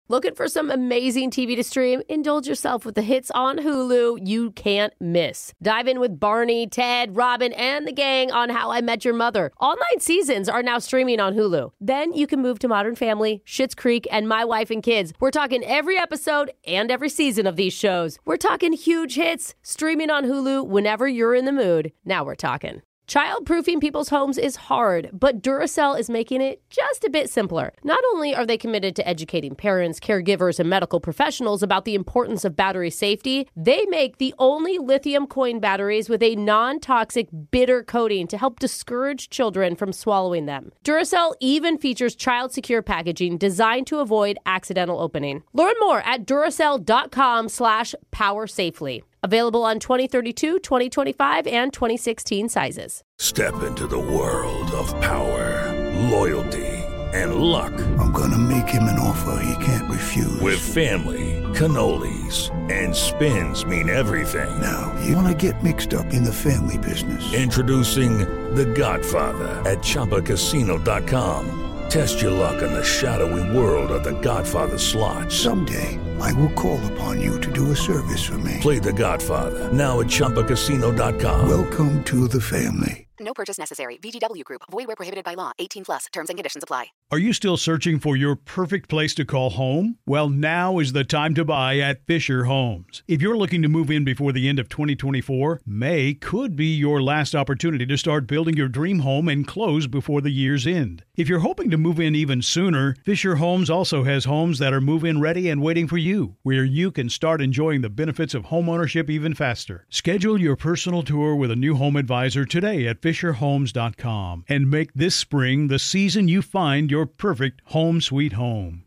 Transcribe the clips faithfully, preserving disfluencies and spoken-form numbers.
Looking for some amazing T V to stream? Indulge yourself with the hits on Hulu you can't miss. Dive in with Barney, Ted, Robin, and the gang on How I Met Your Mother. All nine seasons are now streaming on Hulu. Then you can move to Modern Family, Schitt's Creek, and My Wife and Kids. We're talking every episode and every season of these shows. We're talking huge hits, streaming on Hulu whenever you're in the mood. Now we're talking. Child-proofing people's homes is hard, but Duracell is making it just a bit simpler. Not only are they committed to educating parents, caregivers, and medical professionals about the importance of battery safety, they make the only lithium coin batteries with a non-toxic bitter coating to help discourage children from swallowing them. Duracell even features child-secure packaging designed to avoid accidental opening. Learn more at Duracell.com slash power safely. Available on twenty thirty-two, twenty twenty-five, and twenty sixteen sizes. Step into the world of power, loyalty, and luck. I'm gonna make him an offer he can't refuse. With family, cannolis, and spins mean everything. Now, you wanna get mixed up in the family business. Introducing The Godfather at Chumba Casino dot com. Test your luck in the shadowy world of The Godfather slot. Someday, I will call upon you to do a service for me. Play The Godfather, now at Chumba Casino dot com. Welcome to the family. No purchase necessary. V G W Group. Void where prohibited by law. eighteen plus. Terms and conditions apply. Are you still searching for your perfect place to call home? Well, now is the time to buy at Fisher Homes. If you're looking to move in before the end of twenty twenty-four, May could be your last opportunity to start building your dream home and close before the year's end. If you're hoping to move in even sooner, Fisher Homes also has homes that are move-in ready and waiting for you, where you can start enjoying the benefits of homeownership even faster. Schedule your personal tour with a new home advisor today at Fisher Homes dot com and make this spring the season you find your perfect home sweet home.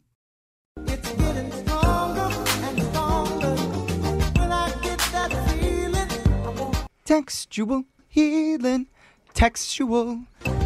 It's getting stronger and stronger when I get that feeling. Textual healing, textual.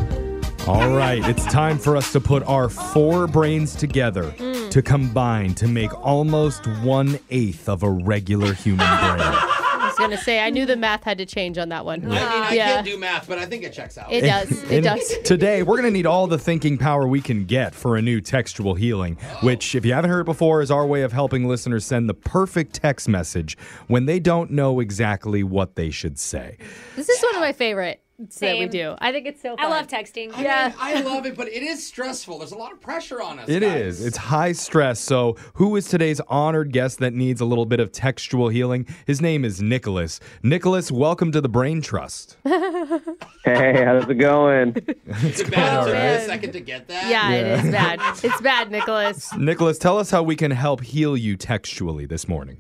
All right, it's time for us to put our four brains together Mm. to combine to make almost one-eighth of a regular human brain. I was going to say, I knew the math had to change on that one. I mean, I Yeah. can't do math, but I think it checks out. It does. It And does. Today, we're going to need all the thinking power we can get for a new textual healing, which, if you haven't heard before, is our way of helping listeners send the perfect text message when they don't know exactly what they should say. This is one of my favorites that we Same. do. I think it's so fun. I love texting. I Yeah. mean, I love it, but it is stressful. There's a lot of pressure on us. It guys. is. It's high stress. So, who is today's honored guest that needs a little bit of textual healing? His name is Nicholas. Nicholas, welcome to the Brain Trust. Hey, how's it going? Is it bad? Oh, It took me a man. second to get that. Yeah, Yeah. it is bad. It's bad, Nicholas. Nicholas, tell us how we can help heal you textually this morning.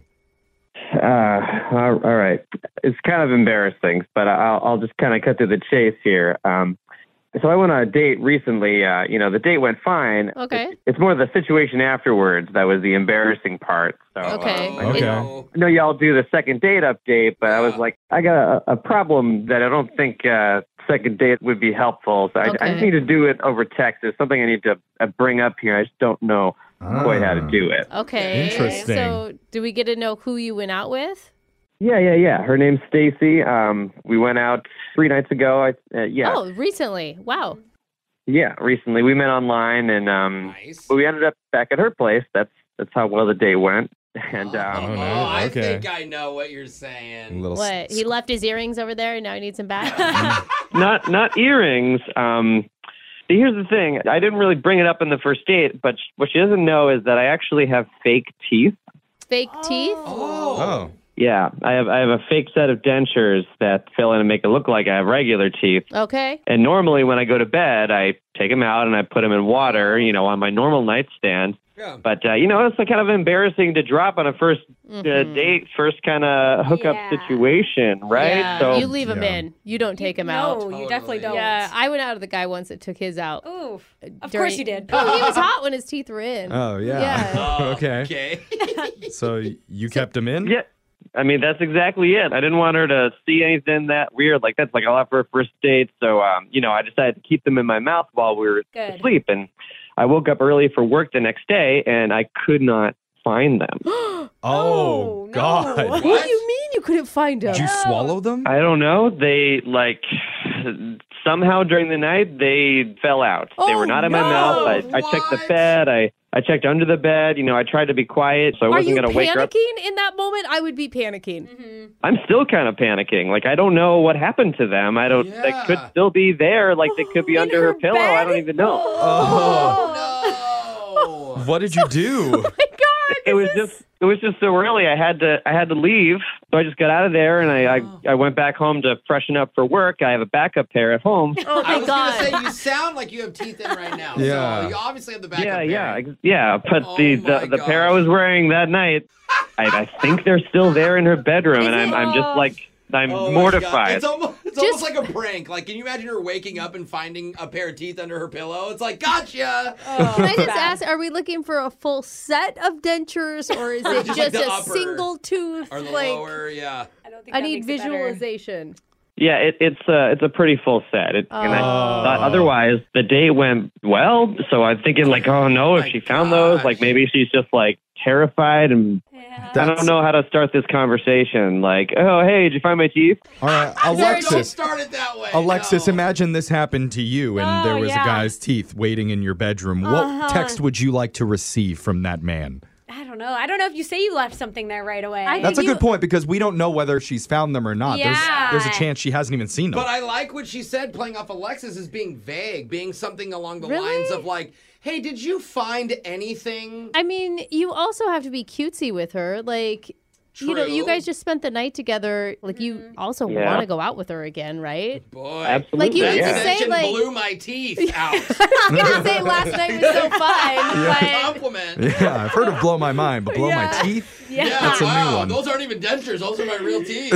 Uh, all all right. It's kind of embarrassing, but I'll, I'll just kind of cut to the chase here. Um, so I went on a date recently. Uh, you know, the date went fine. Okay. It's, it's more the situation afterwards that was the embarrassing part. So Okay. Oh, Okay. no. I know y'all do the second date update, but I was like, I got a, a problem that I don't think uh, second date would be helpful. So I, I Okay. just need to do it over text. There's something I need to uh, bring up here. I just don't know quite how to do it. Okay. Interesting. So, do we get to know who you went out with? Yeah, yeah, yeah. Her name's Stacy. Um, we went out three nights ago. I, uh, yeah, Oh, recently. Wow. yeah, recently. We met online, and um, Nice. we ended up back at her place. That's that's how well the day went. And Oh, um, no. I Okay. think I know what you're A saying. little What? s- He left his earrings over there and now he needs them back? not not earrings. Um, see, here's the thing. I didn't really bring it up in the first date, but sh- what she doesn't know is that I actually have fake teeth. Fake teeth? Oh. Oh. Yeah, I have I have a fake set of dentures that fill in and make it look like I have regular teeth. Okay. And normally when I go to bed, I take them out and I put them in water, you know, on my normal nightstand. Yeah. But, uh, you know, it's like kind of embarrassing to drop on a first uh, Mhm. date, first kind of hookup Yeah. situation, right? Yeah, So you leave him Yeah. in. You don't take him no, out. you definitely Totally. don't. Yeah, I went out with a guy once that took his out. Oof. Of during- course you did. Oh, he was hot when his teeth were in. Oh, yeah. Yeah. Oh, okay. Okay. So, you kept him in? yeah, I mean, that's exactly it. I didn't want her to see anything that weird like that's like I'll have for a first date. So, um, you know, I decided to keep them in my mouth while we were Good. asleep. And I woke up early for work the next day and I could not find them. Oh, Oh, no. God. What do you mean you couldn't find him? Did you swallow them? I don't know. They like somehow during the night they fell out. they Oh, were not in my no. mouth. I, I checked the What? bed. I, I checked under the bed. You know, I tried to be quiet, so I Are wasn't you going to wake her up. panicking in that moment? I would be panicking. Mm-hmm. I'm still kind of panicking. Like, I don't know what happened to them. I don't. Yeah. They could still be there. Like, they could be under her, her pillow. I don't bed? even know. Oh, no. What did you do? It was just. It was just so early. I had to. I had to leave. So I just got out of there, and I. I, I went back home to freshen up for work. I have a backup pair at home. Oh, I thank was God. going to say, you sound like you have teeth in right now. Yeah. So you obviously have the backup Yeah, pair. yeah, ex- yeah. But Oh the my the, the pair I gosh. was wearing that night, I, I think they're still there in her bedroom, and I'm I'm just like I'm Oh my God. mortified. It's almost, it's Just- almost like a prank. Like, can you imagine her waking up and finding a pair of teeth under her pillow? It's like, gotcha. Can I just ask, are we looking for a full set of dentures, or is it Just just, like the a upper single tooth? Or the like, lower, yeah. I don't think I that need makes it better. visualization. Yeah, it, it's a it's a pretty full set. It, and I Oh. thought otherwise the date went well, so I'm thinking like, oh no, if my she found those, gosh. like maybe she's just like terrified, and Yeah. I That's- don't know how to start this conversation. Like, oh hey, did you find my teeth? All right, Don't Alexis. start it that way. Alexis, no. imagine this happened to you and Oh, there was yeah. a guy's teeth waiting in your bedroom. What Uh-huh. text would you like to receive from that man? I don't know. I don't know if you say you left something there right away. I That's a you- good point because we don't know whether she's found them or not. Yeah. There's, there's a chance she hasn't even seen them. But I like what she said, playing off Alexis, is being vague, being something along the Really? lines of like, hey, did you find anything? I mean, you also have to be cutesy with her. Like, you know, you True. guys just spent the night together. Like, you also Yeah. want to go out with her again, right? Boy. Absolutely. Like, you need yeah. to say, Extension like- blew my teeth out. I was gonna say last night was so fun, but Compliment. yeah, I've heard of blow my mind, but blow my Yeah. teeth? Yeah. That's a new wow, one. Those aren't even dentures. Those are my real teeth.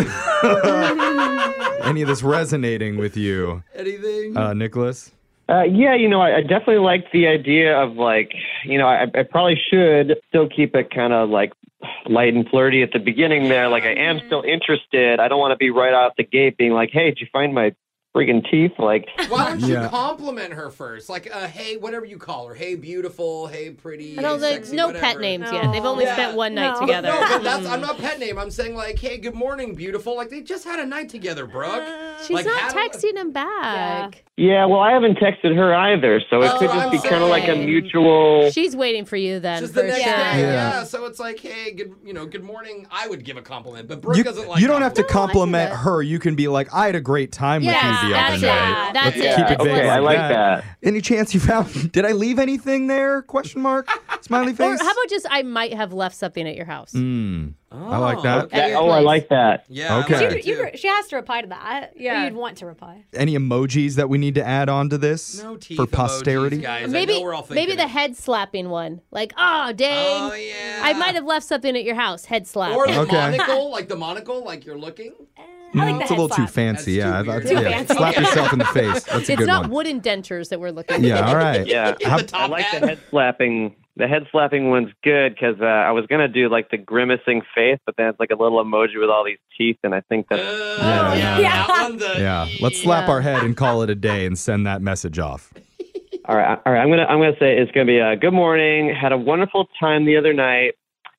Any of this resonating with you, Anything? uh, Nicholas? Uh, yeah, you know, I, I definitely like the idea of like, you know, I, I probably should still keep it kind of like light and flirty at the beginning there. Like, I am still interested. I don't want to be right out the gate being like, hey, did you find my friggin' teeth? Like, Why don't you Yeah. compliment her first? Like, uh, hey, whatever you call her. Hey, beautiful. Hey, pretty. no, hey, the, sexy, no whatever. pet names No. yet. They've only Yeah. spent one night No. together. No, but that's, Mm. I'm not pet name. I'm saying like, hey, good morning, beautiful. Like, they just had a night together, Brooke. She's Like, not have- texting him back. yeah, well, I haven't texted her either, so it That's could what just I'm be kind of like a saying. mutual. She's waiting for you then, Just for the next sure. day, Yeah. yeah. So it's like, hey, good, you know, good morning. I would give a compliment, but Brooke You, doesn't like. you don't have to compliments. compliment that. her. You can be like, I had a great time with Yeah, you the other that's night. it. That's Yeah. it. Keep it That's vague Okay, it. I like that. that. Any chance you found? Did I leave anything there? Question mark. Smiley Or face. how about just I might have left something at your house? Mm, I like that. At That- your oh, I place. like that. Yeah. I Okay. like You, it you, too. she has to reply to that. Yeah. Or you'd want to reply. Any emojis that we need to add on to this No teeth for emojis, posterity? guys. I Maybe know we're all maybe thinking the it. head slapping one. Like, oh dang. Oh yeah. I might have left something at your house. Head slap. Or the Okay. monocle, like the monocle, like you're looking. I like the It's a head little too slap. fancy. That's Yeah, too I- weird. I- Too yeah. fancy. Slap Okay. yourself in the face. That's a it's good not one. wooden dentures that we're looking Yeah, for. all right. Yeah. In How- the top I like hat. the head slapping. The head slapping one's good because uh, I was gonna do like the grimacing face, but then it's like a little emoji with all these teeth, and I think that's Uh, Yeah. yeah, Yeah. that one, the Yeah, let's slap Yeah. our head and call it a day and send that message off. all right. All right, I'm gonna I'm gonna say it's gonna be uh, good morning. Had a wonderful time the other night.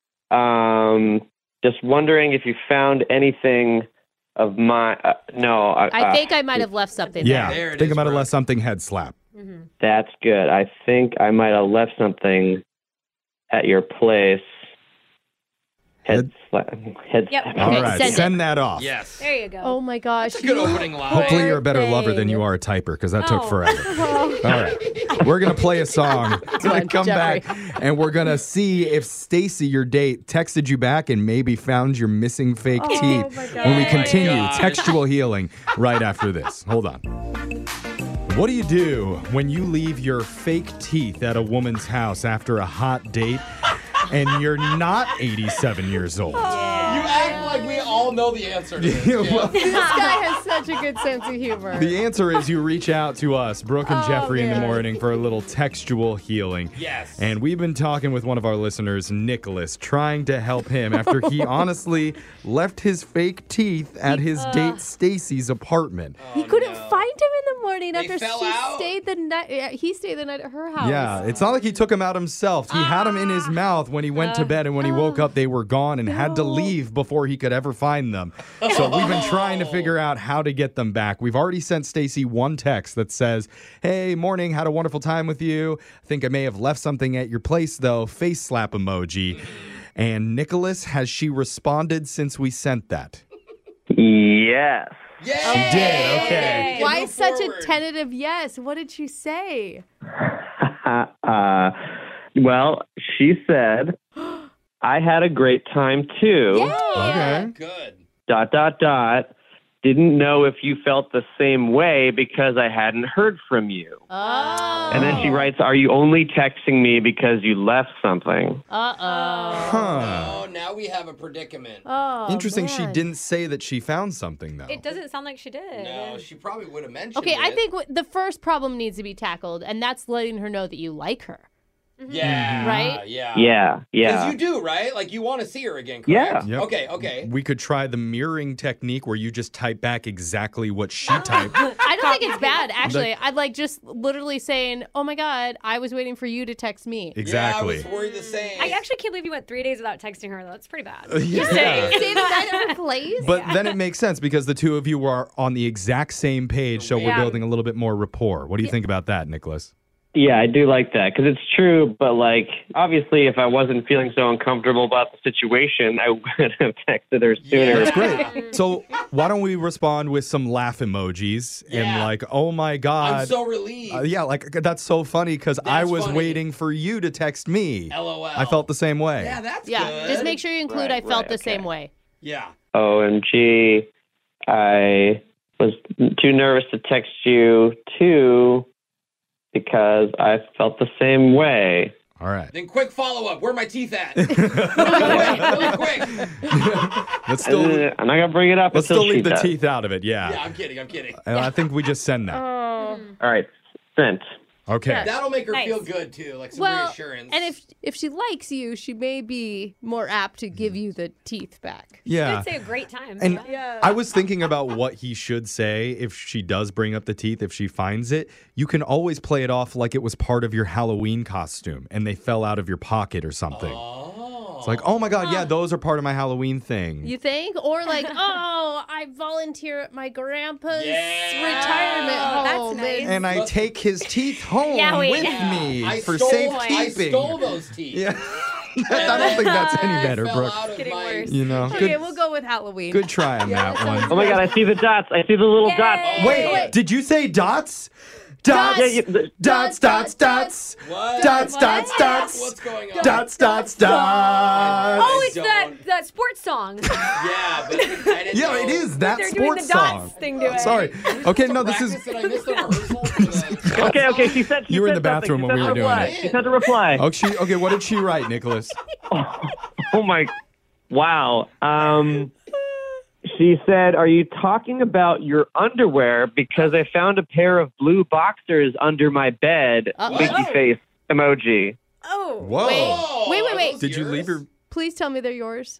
Um, just wondering if you found anything of my. Uh, no, uh, I think I might have left something Yeah, There it think is, about it bro. less something head slap. that's good. I think I might have left something at your place. Head slap. Head Yep. slap. All Okay, right, send it. send that off. Yes. There you go. Oh my gosh. That's a good you opening line. Hopefully poor you're a better lover than thing. you are a typer because that took Oh. forever. All right. We're going to play a song. We're going one, to come Jeffrey. back and we're going to see if Stacy, your date, texted you back and maybe found your missing fake teeth when we Oh my continue gosh. textual healing right after this. Hold on. What do you do when you leave your fake teeth at a woman's house after a hot date and you're not eighty-seven years old? You act like we all know the answer to this. Yeah, well, This guy has such a good sense of humor. The answer is you reach out to us, Brooke and Oh, Jeffrey, in the man. morning for a little textual healing. Yes. And we've been talking with one of our listeners, Nicholas, trying to help him after he honestly left his fake teeth at his date Stacy's apartment. he couldn't find him in the morning They after fell she out? stayed the night. yeah, He stayed the night at her house. Yeah, it's not like he took him out himself. He had him in his mouth when he went to bed, and when he woke up, they were gone and had to leave before he could ever find them. So we've been trying to figure out how to get them back. We've already sent Stacy one text that says, "Hey, morning, had a wonderful time with you. I think I may have left something at your place, though. Face slap emoji." And Nicholas, has she responded since we sent that? Yes. Yeah. She did, okay. Why such a tentative yes? What did she say? uh, well, she said, I had a great time too. Okay. Good. Dot, dot, dot. Didn't know if you felt the same way because I hadn't heard from you. Oh. And then she writes, are you only texting me because you left something? Uh-oh. Huh. Oh, now we have a predicament. Oh, Interesting. She man. didn't say that she found something, though. It doesn't sound like she did. No, she probably would have mentioned Okay, it. I think w- the first problem needs to be tackled, and that's letting her know that you like her. Yeah. Right? Yeah. Yeah, Because yeah. you do, right? Like, you want to see her again, Yeah. correct? Yep. Okay, okay. We could try the mirroring technique where you just type back exactly what she typed. I don't think it's bad, actually. I'd like just literally saying, oh my God, I was waiting for you to text me. Exactly. Yeah, I was worried the same. I actually can't believe you went three days without texting her. That's pretty bad. Yeah. Stay the night at her place? But then it makes sense because the two of you are on the exact same page, so we're Yeah. building a little bit more rapport. What do you think about that, Nicholas? Yeah, I do like that because it's true. But like, obviously, if I wasn't feeling so uncomfortable about the situation, I would have texted her sooner. That's great. So why don't we respond with some laugh emojis and Yeah. like, oh my God. I'm so relieved. Uh, yeah, like that's so funny because I That's was funny. waiting for you to text me. LOL. I felt the same way. Yeah, that's Yeah, good. just make sure you include Right, I felt right, the okay. same way. Yeah. O M G, I was too nervous to text you too because I felt the same way. All right. Then quick follow-up. Where are my teeth at? really quick. Really quick. Let's still Uh, I'm not gonna bring it up let's until still she leave the does. teeth out of it. Yeah. Yeah, I'm kidding. I'm kidding. And I think we just send that. Oh. All right, sent. Okay. That'll make her Nice. feel good, too. Like some Well, reassurance. and if if she likes you, she may be more apt to give you the teeth back. Yeah. Did say a great time. And yeah. I was thinking about what he should say if she does bring up the teeth, if she finds it. You can always play it off like it was part of your Halloween costume and they fell out of your pocket or something. Oh. It's like, oh my God, yeah, those are part of my Halloween thing. You think? Or like, oh, I volunteer at my grandpa's Yeah. retirement Oh, that's home. nice. and I take his teeth home Yeah, wait. with Yeah. me I for stole, safekeeping. I stole those teeth. Yeah. I don't think that's any They better, fell Brooke. out of Getting my- worse. You know, Okay, good, we'll go with Halloween. good try on that one. Oh my God, I see the dots. I see the little Yay. dots. Wait, did you say dots? Dots, Yeah, you- the- dots, dots, dots, What? dots, What? dots, dots, What's going on? dots, dots, dots. Oh, it's I that, don't- that sports song. Yeah, but I didn't Yeah, know. it is that They're doing sports the dots song. thing to it. Sorry. Okay, no, this is. Practice that I missed a rehearsal for the- Okay, okay. She said she You were in said the something. bathroom She when said we a were doing reply. it. She said a reply. Oh, she, okay, what did she write, Nicholas? Oh my, wow. Um, she said, "Are you talking about your underwear? Because I found a pair of blue boxers under my bed." Uh-oh. Winky face emoji. Oh. Whoa. Oh, Wait, wait, are wait. those Did you yours? leave your. Please tell me they're yours.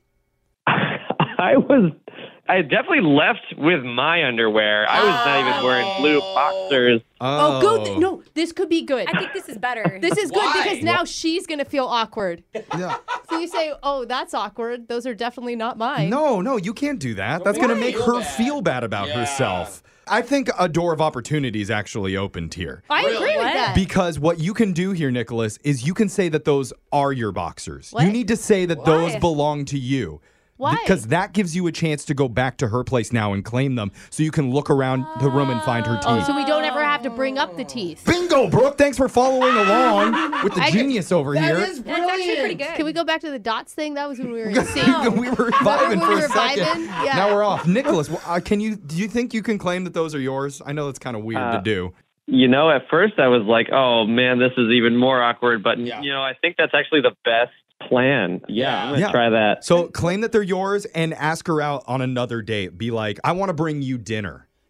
I was, I definitely left with my underwear. I was not even wearing blue boxers. Oh, good. th- no, this could be good. I think this is better. This is good Why? because now she's going to feel awkward. Yeah. So you say, oh, that's awkward. Those are definitely not mine. No, no, you can't do that. That's Why? going to make Feel her bad. feel bad about Yeah. herself. I think a door of opportunity is actually opened here. I Really? agree with What? that. Because what you can do here, Nicholas, is you can say that those are your boxers. What? You need to say that those Why? belong to you. Why? Because that gives you a chance to go back to her place now and claim them so you can look around the room and find her teeth. Oh, so we don't ever have to bring up the teeth. Bingo, Brooke. Thanks for following along with the I- genius over That here. is That's actually pretty brilliant. good. Can we go back to the dots thing? That was when we were in sync. we were vibing when for we a were second. vibing? Yeah. Now we're off. Nicholas, well, uh, can you? Do you think you can claim that those are yours? I know that's kind of weird Uh, to do. You know, at first I was like, "Oh man, this is even more awkward." But Yeah. you know, I think that's actually the best plan. Yeah, I'm gonna Yeah. try that. So claim that they're yours and ask her out on another date. Be like, I want to bring you dinner.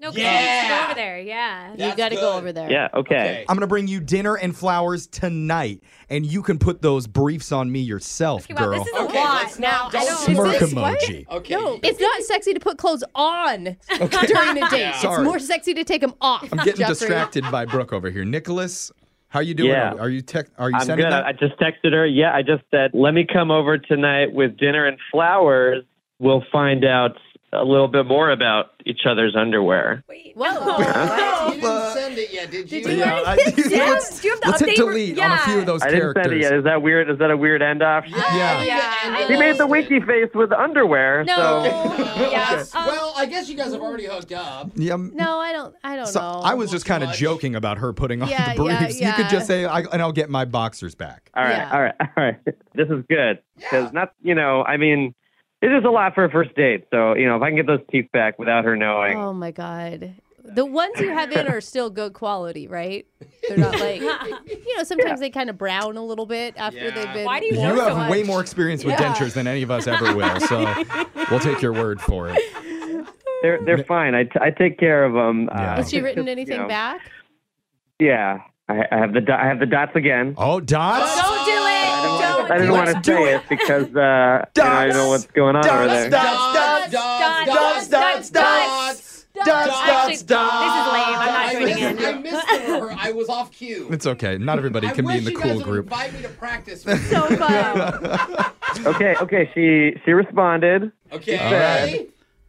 No, Yeah. go over there. Yeah. You That's got to good. go over there. Yeah, okay. I'm going to bring you dinner and flowers tonight, and you can put those briefs on me yourself, Okay, wow, girl. this is a Okay, lot. let's Now, not- I don't don't. do Smirk this what? emoji. Okay. No, it's not sexy to put clothes on during the date. It's Sorry. more sexy to take them off. I'm getting Jeffrey. distracted by Brooke over here. Nicholas, how you doing? Yeah. Are you tech? Are you I'm sending good. that? I I just texted her. Yeah, I just said, let me come over tonight with dinner and flowers. We'll find out a little bit more about each other's underwear. Wait, Whoa. no. You didn't send it yet, did you? Did you Yeah, already I- hit send? let's- Do you have the Let's hit update? delete on a few of those I didn't characters. send it yet. Is that weird? Is that a weird end off? Yeah. Yeah. He made the winky face with underwear. No. So Yes. Um, Well, I guess you guys have already hooked up. Yeah, m- No, I don't. I don't so know. I was just kind of much. joking about her putting on Yeah, the yeah, briefs. You could yeah. just say, I, and I'll get my boxers back. all right, Yeah. all right, all right. This is good because not, you know, I mean, it is a lot for a first date. So you know, if I can get those teeth back without her knowing. Oh my god. The ones you have in are still good quality, right? They're not like, you know, sometimes they kind of brown a little bit after Yeah. they've been. Why do you You know so have much? way more experience with Yeah. dentures than any of us ever will, so we'll take your word for it. They're they're fine. I, t- I take care of them. Yeah. Has she written you anything know. back? Yeah, I, I have the do- I have the dots again. Oh, dots? Don't do it. Don't I didn't do want it. to say it because uh, you know, I Dots. know what's going on over there. Dots, dots, dots, dots, dots, dots, dots, Actually, dots, dots. this is lame. I'm not I joining missed, I in. missed the rehearsal. I was off cue. It's okay. Not everybody I can be wish in the you cool guys would group. invite me to practice. So fun. Okay, okay. She she responded. Okay. right.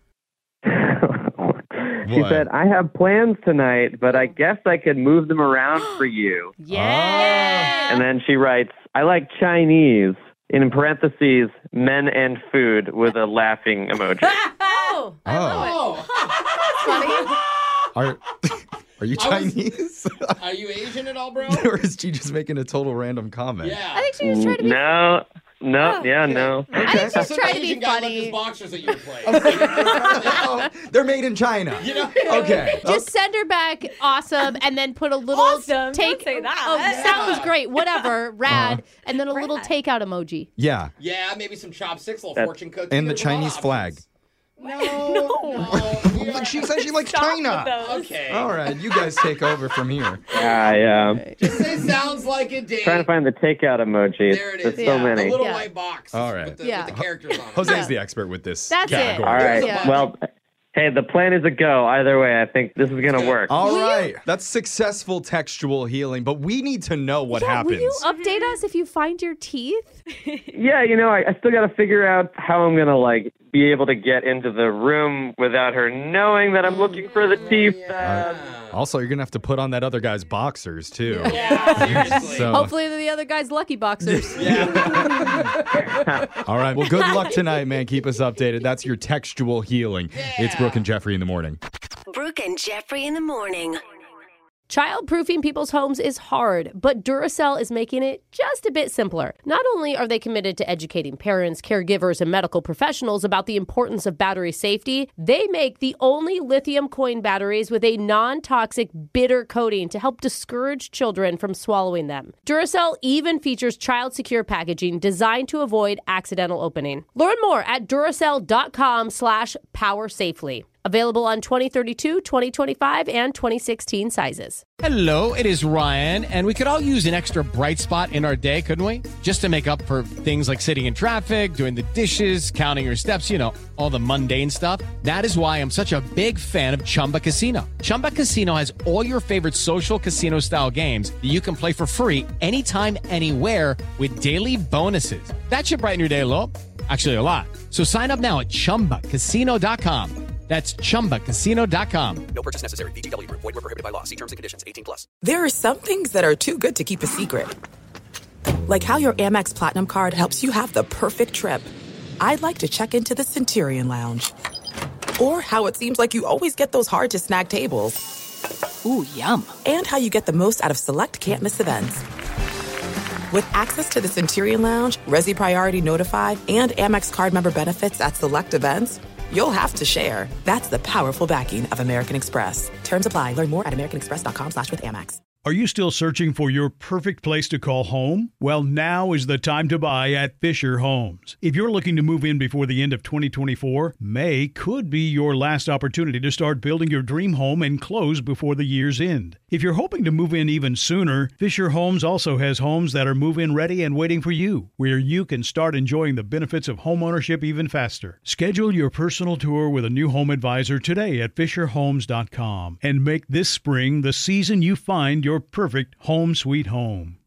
She What? said, "I have plans tonight, but I guess I could move them around for you." Yeah. And then she writes, "I like Chinese." In parentheses, men and food with a laughing emoji. Oh. Oh, Oh, Funny. are, are you I was- Chinese? are you Asian at all, bro? Or is she just making a total random comment? Yeah. I think she was trying to be. No, no, yeah, no. I think she's Some trying to Asian be guy left his funny. boxers at your place. Oh, they're made in China. You know? Okay. Just send her back awesome and then put a little Awesome. take. Don't say that. Oh, Yeah. sounds great. Whatever. Rad. Uh-huh. And then a little Rad. takeout emoji. Yeah. Yeah, maybe some chopsticks, little That's- fortune cookies. And the There's a lot of Chinese flag. options. No, no. we are- She said she likes Stop China. with those. Okay. All right, you guys take over from here. Yeah, yeah. Just say sounds like a date. Trying to find the takeout emoji. There it There's is. so Yeah. many. The little Yeah. white box. All right. With the, Yeah. with the characters on it. Jose's the expert with this That's it. category. All right. Yeah. Well, hey, the plan is a go. Either way, I think this is going to work. All Will you- right. That's successful textual healing, but we need to know what yeah, happens. Will you update us if you find your teeth? Yeah, you know, I, I still got to figure out how I'm going to, like, be able to get into the room without her knowing that I'm looking for the teeth. Uh, Also, you're going to have to put on that other guy's boxers, too. Yeah, seriously. So, Hopefully they're the other guy's lucky boxers. all right. Well, good luck tonight, man. Keep us updated. That's your textual healing. It's Brooke and Jeffrey in the morning. Brooke and Jeffrey in the morning. Childproofing people's homes is hard, but Duracell is making it just a bit simpler. Not only are they committed to educating parents, caregivers, and medical professionals about the importance of battery safety, they make the only lithium coin batteries with a non-toxic bitter coating to help discourage children from swallowing them. Duracell even features child-secure packaging designed to avoid accidental opening. Learn more at Duracell.com slash power safely. Available on twenty thirty-two, twenty twenty-five, and twenty sixteen sizes. Hello, it is Ryan, and we could all use an extra bright spot in our day, couldn't we? Just to make up for things like sitting in traffic, doing the dishes, counting your steps, you know, all the mundane stuff. That is why I'm such a big fan of Chumba Casino. Chumba Casino has all your favorite social casino-style games that you can play for free anytime, anywhere with daily bonuses. That should brighten your day a little. Actually, a lot. So sign up now at chumba casino dot com. That's chumba casino dot com. No purchase necessary. V G W Group. Void where prohibited by law. See terms and conditions. eighteen plus. There are some things that are too good to keep a secret. Like how your Amex Platinum card helps you have the perfect trip. I'd like to check into the Centurion Lounge. Or how it seems like you always get those hard-to-snag tables. Ooh, yum. And how you get the most out of select can't-miss events. With access to the Centurion Lounge, Resi Priority Notified, and Amex card member benefits at select events, you'll have to share. That's the powerful backing of American Express. Terms apply. Learn more at americanexpress.com slash with Amex. Are you still searching for your perfect place to call home? Well, now is the time to buy at Fisher Homes. If you're looking to move in before the end of twenty twenty-four, May could be your last opportunity to start building your dream home and close before the year's end. If you're hoping to move in even sooner, Fisher Homes also has homes that are move-in ready and waiting for you, where you can start enjoying the benefits of homeownership even faster. Schedule your personal tour with a new home advisor today at fisher homes dot com and make this spring the season you find your perfect home sweet home.